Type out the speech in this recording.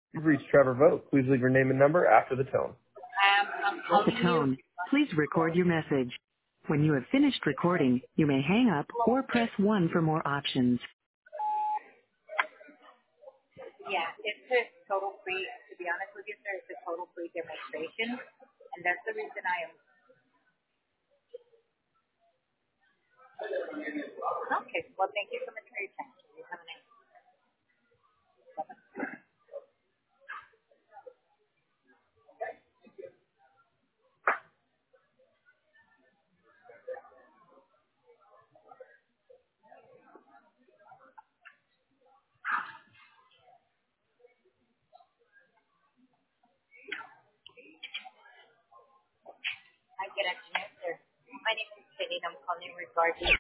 You've reached Trevor Vogt. Please leave your name and number after the tone. I'm At the calling you. tone, please record your message. When you have finished recording, you may hang up or press 1 for more options. Yeah, it's a total free. To be honest with you, sir, it's a total free demonstration, and that's the reason I am. Okay. Well, thank you so much for your time. You have a nice. Hi, good afternoon, sir. My name is Cindy. I'm calling regarding